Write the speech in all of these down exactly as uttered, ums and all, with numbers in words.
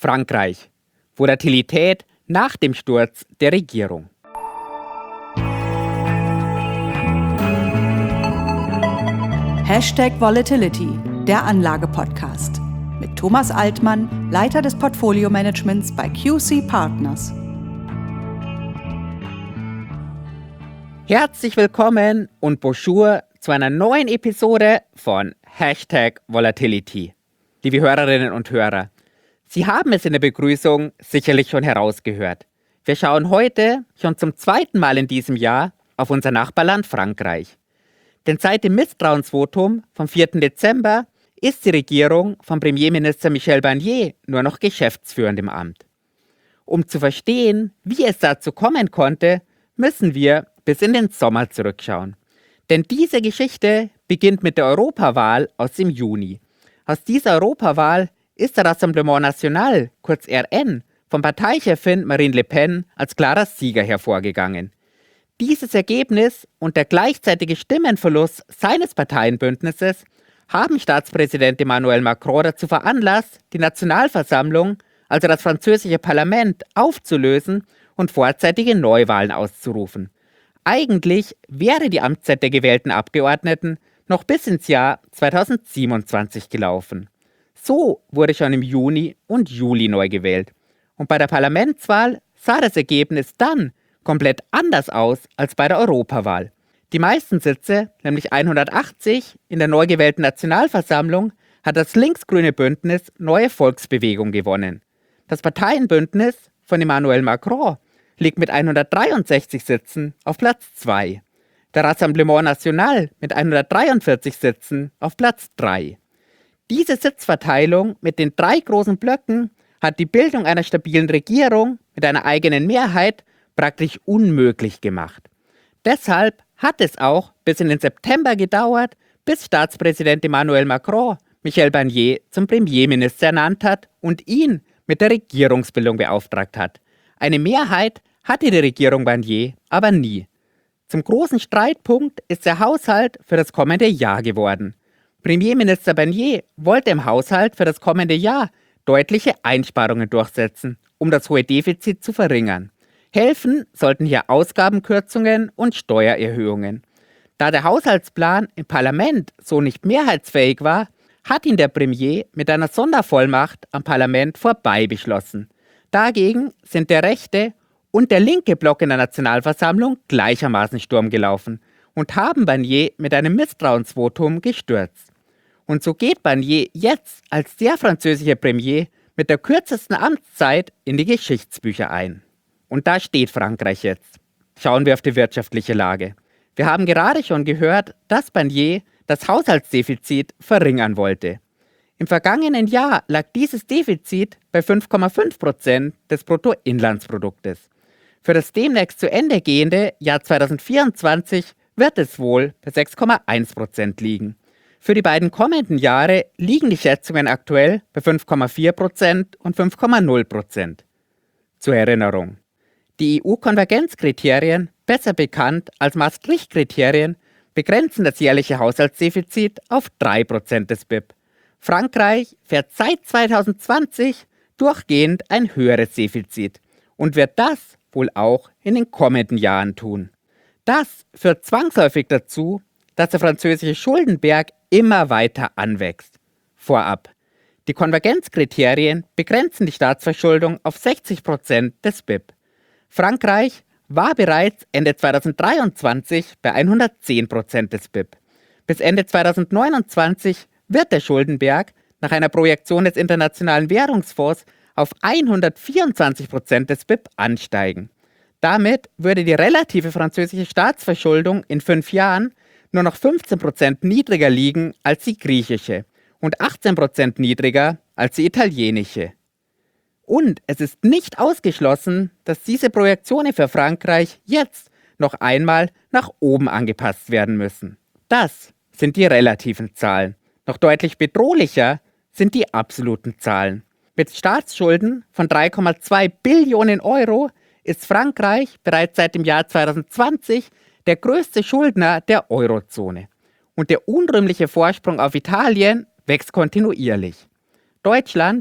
Frankreich. Volatilität nach dem Sturz der Regierung. Hashtag Volatility, der Anlage-Podcast. Mit Thomas Altmann, Leiter des Portfolio-Managements bei Q C Partners. Herzlich willkommen und bonjour zu einer neuen Episode von Hashtag Volatility. Liebe Hörerinnen und Hörer, Sie haben es in der Begrüßung sicherlich schon herausgehört. Wir schauen heute schon zum zweiten Mal in diesem Jahr auf unser Nachbarland Frankreich. Denn seit dem Misstrauensvotum vom vierten Dezember ist die Regierung von Premierminister Michel Barnier nur noch geschäftsführend im Amt. Um zu verstehen, wie es dazu kommen konnte, müssen wir bis in den Sommer zurückschauen. Denn diese Geschichte beginnt mit der Europawahl aus dem Juni. Aus dieser Europawahl ist der Rassemblement National, kurz R N, von Parteichefin Marine Le Pen als klarer Sieger hervorgegangen. Dieses Ergebnis und der gleichzeitige Stimmenverlust seines Parteienbündnisses haben Staatspräsident Emmanuel Macron dazu veranlasst, die Nationalversammlung, also das französische Parlament, aufzulösen und vorzeitige Neuwahlen auszurufen. Eigentlich wäre die Amtszeit der gewählten Abgeordneten noch bis ins Jahr zweitausendsiebenundzwanzig gelaufen. So wurde schon im Juni und Juli neu gewählt. Und bei der Parlamentswahl sah das Ergebnis dann komplett anders aus als bei der Europawahl. Die meisten Sitze, nämlich hundertachtzig, in der neu gewählten Nationalversammlung hat das linksgrüne Bündnis Neue Volksbewegung gewonnen. Das Parteienbündnis von Emmanuel Macron liegt mit hundertdreiundsechzig Sitzen auf Platz zwei. Der Rassemblement National mit hundertdreiundvierzig Sitzen auf Platz drei. Diese Sitzverteilung mit den drei großen Blöcken hat die Bildung einer stabilen Regierung mit einer eigenen Mehrheit praktisch unmöglich gemacht. Deshalb hat es auch bis in den September gedauert, bis Staatspräsident Emmanuel Macron Michel Barnier zum Premierminister ernannt hat und ihn mit der Regierungsbildung beauftragt hat. Eine Mehrheit hatte die Regierung Barnier aber nie. Zum großen Streitpunkt ist der Haushalt für das kommende Jahr geworden. Premierminister Barnier wollte im Haushalt für das kommende Jahr deutliche Einsparungen durchsetzen, um das hohe Defizit zu verringern. Helfen sollten hier Ausgabenkürzungen und Steuererhöhungen. Da der Haushaltsplan im Parlament so nicht mehrheitsfähig war, hat ihn der Premier mit einer Sondervollmacht am Parlament vorbei beschlossen. Dagegen sind der rechte und der linke Block in der Nationalversammlung gleichermaßen Sturm gelaufen und haben Barnier mit einem Misstrauensvotum gestürzt. Und so geht Barnier jetzt als der französische Premier mit der kürzesten Amtszeit in die Geschichtsbücher ein. Und da steht Frankreich jetzt. Schauen wir auf die wirtschaftliche Lage. Wir haben gerade schon gehört, dass Barnier das Haushaltsdefizit verringern wollte. Im vergangenen Jahr lag dieses Defizit bei fünf Komma fünf Prozent des Bruttoinlandsproduktes. Für das demnächst zu Ende gehende Jahr zweitausendvierundzwanzig wird es wohl bei sechs Komma eins Prozent liegen. Für die beiden kommenden Jahre liegen die Schätzungen aktuell bei fünf Komma vier Prozent und fünf Komma null Prozent. Zur Erinnerung. Die E U-Konvergenzkriterien, besser bekannt als Maastricht-Kriterien, begrenzen das jährliche Haushaltsdefizit auf drei Prozent des B I P. Frankreich fährt seit zweitausendzwanzig durchgehend ein höheres Defizit und wird das wohl auch in den kommenden Jahren tun. Das führt zwangsläufig dazu, dass der französische Schuldenberg immer weiter anwächst. Vorab. Die Konvergenzkriterien begrenzen die Staatsverschuldung auf sechzig Prozent des B I P. Frankreich war bereits Ende zweitausenddreiundzwanzig bei hundertzehn Prozent des B I P. Bis Ende zweitausendneunundzwanzig wird der Schuldenberg nach einer Projektion des Internationalen Währungsfonds auf hundertvierundzwanzig Prozent des B I P ansteigen. Damit würde die relative französische Staatsverschuldung in fünf Jahren nur noch fünfzehn Prozent niedriger liegen als die griechische und achtzehn Prozent niedriger als die italienische. Und es ist nicht ausgeschlossen, dass diese Projektionen für Frankreich jetzt noch einmal nach oben angepasst werden müssen. Das sind die relativen Zahlen. Noch deutlich bedrohlicher sind die absoluten Zahlen. Mit Staatsschulden von drei Komma zwei Billionen Euro ist Frankreich bereits seit dem Jahr zweitausendzwanzig der größte Schuldner der Eurozone. Und der unrühmliche Vorsprung auf Italien wächst kontinuierlich. Deutschland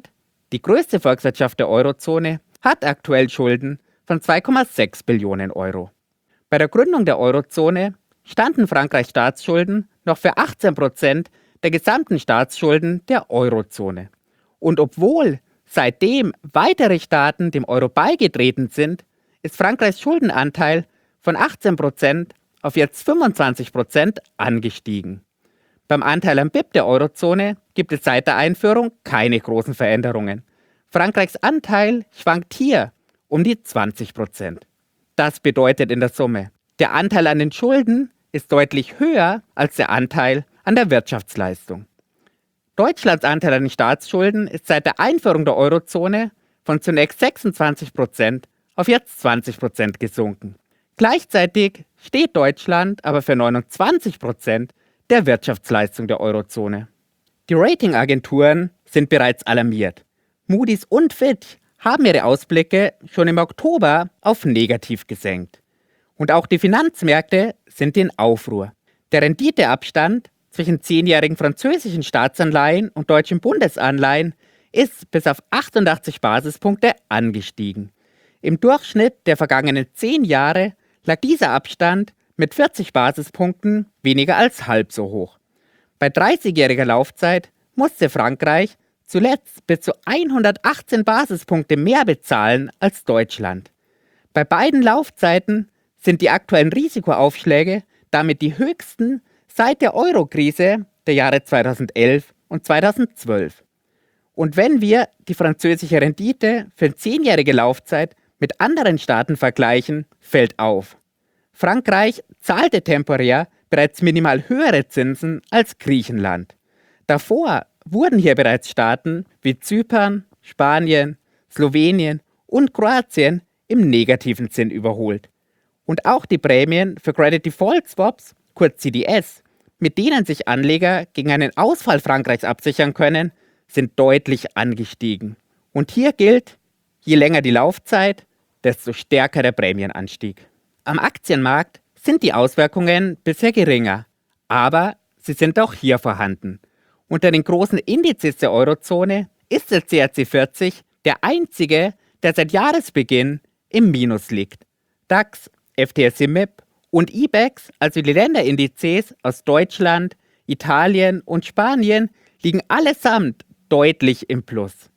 Die größte Volkswirtschaft der Eurozone hat aktuell Schulden von zwei Komma sechs Billionen Euro. Bei der Gründung der Eurozone standen Frankreichs Staatsschulden noch für achtzehn Prozent der gesamten Staatsschulden der Eurozone. Und obwohl seitdem weitere Staaten dem Euro beigetreten sind, ist Frankreichs Schuldenanteil von achtzehn Prozent auf jetzt fünfundzwanzig Prozent angestiegen. Beim Anteil am B I P der Eurozone gibt es seit der Einführung keine großen Veränderungen. Frankreichs Anteil schwankt hier um die zwanzig Prozent. Das bedeutet in der Summe, der Anteil an den Schulden ist deutlich höher als der Anteil an der Wirtschaftsleistung. Deutschlands Anteil an den Staatsschulden ist seit der Einführung der Eurozone von zunächst sechsundzwanzig Prozent auf jetzt zwanzig Prozent gesunken. Gleichzeitig steht Deutschland aber für neunundzwanzig Prozent der Wirtschaftsleistung der Eurozone. Die Ratingagenturen sind bereits alarmiert. Moody's und Fitch haben ihre Ausblicke schon im Oktober auf negativ gesenkt. Und auch die Finanzmärkte sind in Aufruhr. Der Renditeabstand zwischen zehnjährigen französischen Staatsanleihen und deutschen Bundesanleihen ist bis auf achtundachtzig Basispunkte angestiegen. Im Durchschnitt der vergangenen zehn Jahre lag dieser Abstand mit vierzig Basispunkten weniger als halb so hoch. Bei dreißigjähriger Laufzeit musste Frankreich zuletzt bis zu hundertachtzehn Basispunkte mehr bezahlen als Deutschland. Bei beiden Laufzeiten sind die aktuellen Risikoaufschläge damit die höchsten seit der Euro-Krise der Jahre zweitausendelf und zweitausendzwölf. Und wenn wir die französische Rendite für eine zehnjährige Laufzeit mit anderen Staaten vergleichen, fällt auf: Frankreich zahlte temporär bereits minimal höhere Zinsen als Griechenland. Davor wurden hier bereits Staaten wie Zypern, Spanien, Slowenien und Kroatien im negativen Zinn überholt. Und auch die Prämien für Credit Default Swaps, kurz C D S, mit denen sich Anleger gegen einen Ausfall Frankreichs absichern können, sind deutlich angestiegen. Und hier gilt, je länger die Laufzeit, desto stärker der Prämienanstieg. Am Aktienmarkt sind die Auswirkungen bisher geringer, aber sie sind auch hier vorhanden. Unter den großen Indizes der Eurozone ist der C A C vierzig der einzige, der seit Jahresbeginn im Minus liegt. DAX, F T S E M I P und IBEX, also die Länderindizes aus Deutschland, Italien und Spanien, liegen allesamt deutlich im Plus.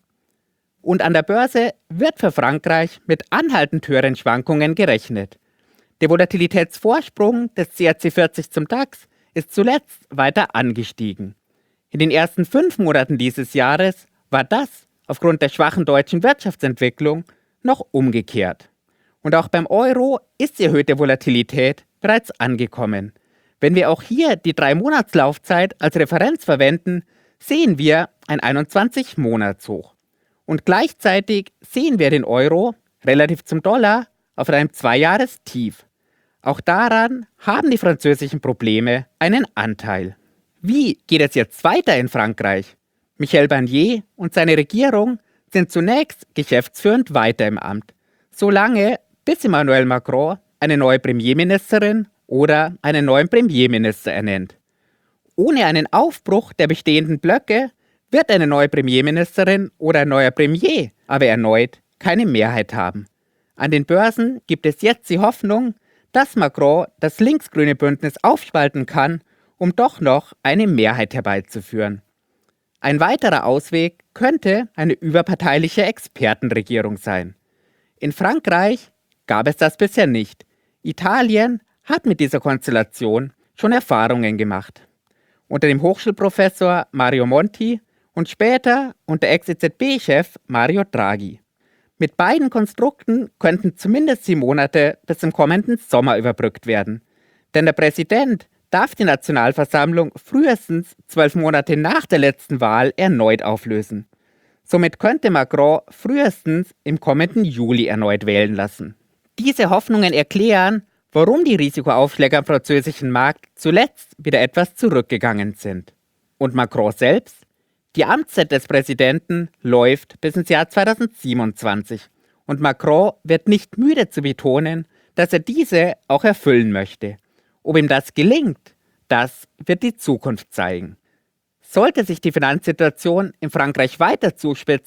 Und an der Börse wird für Frankreich mit anhaltend höheren Schwankungen gerechnet. Der Volatilitätsvorsprung des C A C vierzig zum DAX ist zuletzt weiter angestiegen. In den ersten fünf Monaten dieses Jahres war das aufgrund der schwachen deutschen Wirtschaftsentwicklung noch umgekehrt. Und auch beim Euro ist die erhöhte Volatilität bereits angekommen. Wenn wir auch hier die drei Monatslaufzeit als Referenz verwenden, sehen wir ein einundzwanzig-Monats-Hoch. Und gleichzeitig sehen wir den Euro relativ zum Dollar auf einem Zwei-Jahres-Tief. Auch daran haben die französischen Probleme einen Anteil. Wie geht es jetzt weiter in Frankreich? Michel Barnier und seine Regierung sind zunächst geschäftsführend weiter im Amt, solange bis Emmanuel Macron eine neue Premierministerin oder einen neuen Premierminister ernennt. Ohne einen Aufbruch der bestehenden Blöcke wird eine neue Premierministerin oder ein neuer Premier aber erneut keine Mehrheit haben. An den Börsen gibt es jetzt die Hoffnung, dass Macron das linksgrüne Bündnis aufspalten kann, um doch noch eine Mehrheit herbeizuführen. Ein weiterer Ausweg könnte eine überparteiliche Expertenregierung sein. In Frankreich gab es das bisher nicht. Italien hat mit dieser Konstellation schon Erfahrungen gemacht. Unter dem Hochschulprofessor Mario Monti und später unter Ex-E Z B-Chef Mario Draghi. Mit beiden Konstrukten könnten zumindest die Monate bis zum kommenden Sommer überbrückt werden. Denn der Präsident darf die Nationalversammlung frühestens zwölf Monate nach der letzten Wahl erneut auflösen. Somit könnte Macron frühestens im kommenden Juli erneut wählen lassen. Diese Hoffnungen erklären, warum die Risikoaufschläge am französischen Markt zuletzt wieder etwas zurückgegangen sind. Und Macron selbst? Die Amtszeit des Präsidenten läuft bis ins Jahr zweitausendsiebenundzwanzig und Macron wird nicht müde zu betonen, dass er diese auch erfüllen möchte. Ob ihm das gelingt, das wird die Zukunft zeigen. Sollte sich die Finanzsituation in Frankreich weiter zuspitzen,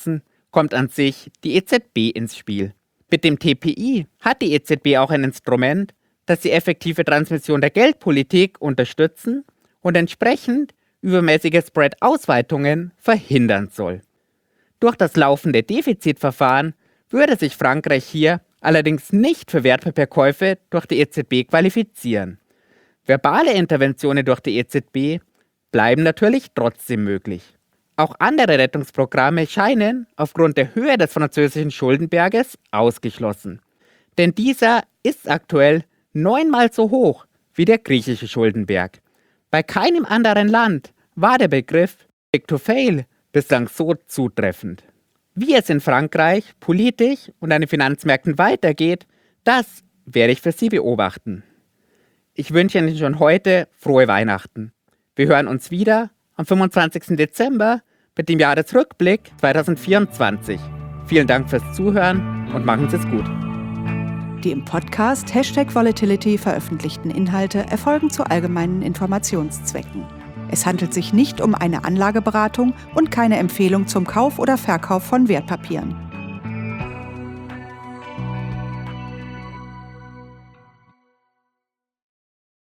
kommt an sich die E Z B ins Spiel. Mit dem T P I hat die E Z B auch ein Instrument, das die effektive Transmission der Geldpolitik unterstützen und entsprechend übermäßige Spread-Ausweitungen verhindern soll. Durch das laufende Defizitverfahren würde sich Frankreich hier allerdings nicht für Wertpapierkäufe durch die E Z B qualifizieren. Verbale Interventionen durch die E Z B bleiben natürlich trotzdem möglich. Auch andere Rettungsprogramme scheinen aufgrund der Höhe des französischen Schuldenberges ausgeschlossen. Denn dieser ist aktuell neunmal so hoch wie der griechische Schuldenberg. Bei keinem anderen Land war der Begriff Big to Fail bislang so zutreffend. Wie es in Frankreich politisch und an den Finanzmärkten weitergeht, das werde ich für Sie beobachten. Ich wünsche Ihnen schon heute frohe Weihnachten. Wir hören uns wieder am fünfundzwanzigsten Dezember mit dem Jahresrückblick zweitausendvierundzwanzig. Vielen Dank fürs Zuhören und machen Sie es gut. Die im Podcast Hashtag Volatility veröffentlichten Inhalte erfolgen zu allgemeinen Informationszwecken. Es handelt sich nicht um eine Anlageberatung und keine Empfehlung zum Kauf oder Verkauf von Wertpapieren.